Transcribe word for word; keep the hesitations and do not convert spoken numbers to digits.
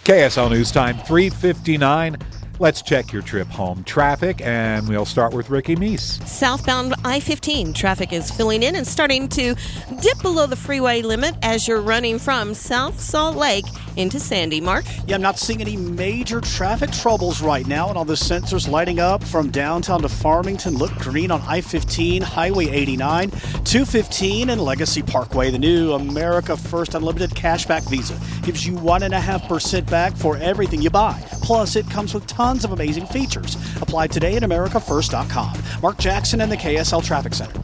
K S L News Time, three fifty-nine. Let's check your trip home traffic, and we'll start with Ricky Meese. Southbound I fifteen traffic is filling in and starting to dip below the freeway limit as you're running from South Salt Lake into Sandy. Mark? Yeah, I'm not seeing any major traffic troubles right now, and all the sensors lighting up from downtown to Farmington look green on I fifteen, Highway eighty-nine, two fifteen, and Legacy Parkway. The new America First Unlimited Cashback Visa gives you one point five percent back for everything you buy. Plus, it comes with tons of amazing features. Apply today at america first dot com. Mark Jackson and the K S L Traffic Center.